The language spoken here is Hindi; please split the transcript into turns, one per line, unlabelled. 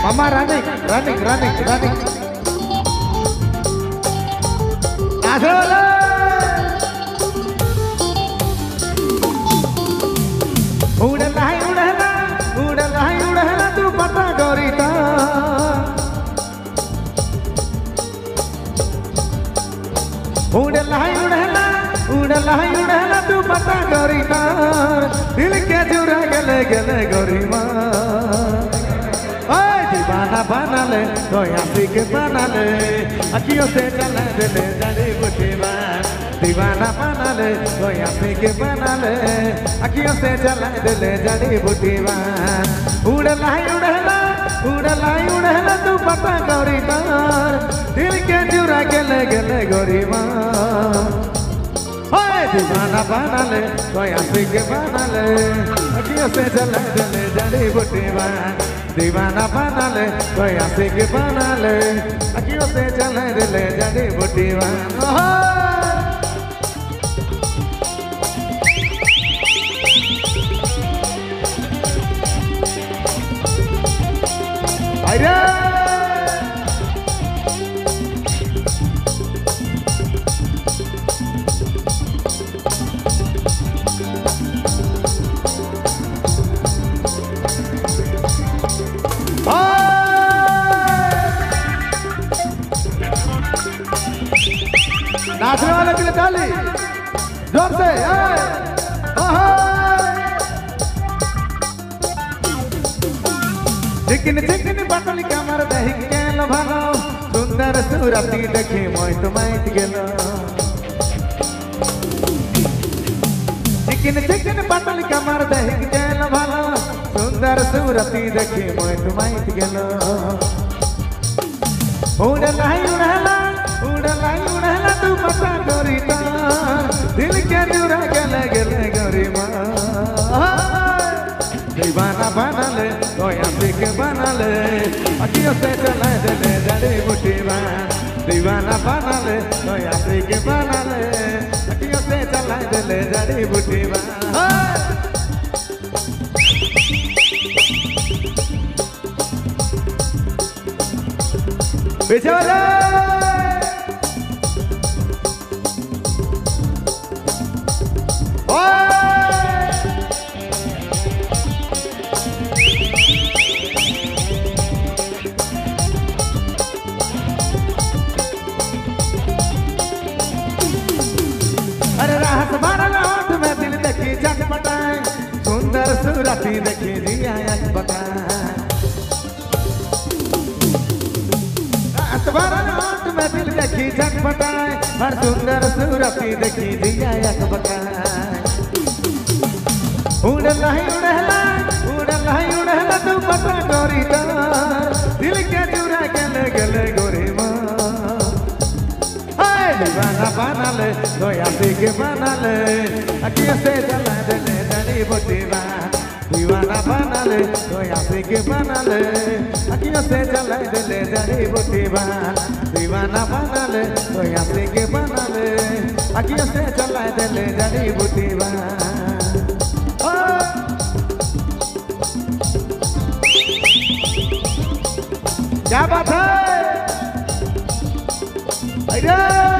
Mama running. Nasrullah. Udahlah tu patah gorita. Udahlah tu patah gorita. Dil ke jura gale gorima. दीवाना बना ले तो यासी के बना ले अखियों से चला दे जड़ी बुटीवा दीवाना बना ले तो यासी के बना ले अखियों से चला दे जड़ी बुटीवा उड़ला तू पता गौरी मार दिल के जुरा गले गौरी मार दीवाना बना ले तो यासी के बना ले अखियों से चला दे जड़ी बुटीवा दीवाना बना ले कोई आशिक बना ले अखियों से चले ले जड़ी बुटीवा अरे नाचने वाले के लिए ताली जोर से चिकन बटल कमर दही के भालो सुंदर सूरती देखी मोहित माइत गेलो चिकन बटल कमर दही के भालो सुंदर सूरती देखी मोहित माइत गेलो उड़ला तू पता गोरी दिल के जुरा गले गोरी दीवाना बना ले तो यासिक बना ले अखियों से चला दे जड़ी बुटीवा दीवाना बना ले तो यासिक बना ले अखियों से चला दे जड़ी बुटीवा बेचारा अरे राहत भरल होठ में दिल देखी झटपटाए सुंदर सूरती देखी दिया बटाए राहत भरल होठ में दिल देखी झटपटाए हर सुंदर सूरती देखी दिया बटाए उड़ला तू पता गोरी दिल के जुरा गले गोरी दीवाना बना ले तो यासिक बना ले अखियों से चला दे जड़ी बुटीवा दीवाना बना ले तो यासिक बना ले अखियों से चला दे जड़ी बुटीवा दीवाना बना ले तो यासिक बना ले अखियों से चला दे जड़ी बुटीवा क्या बात है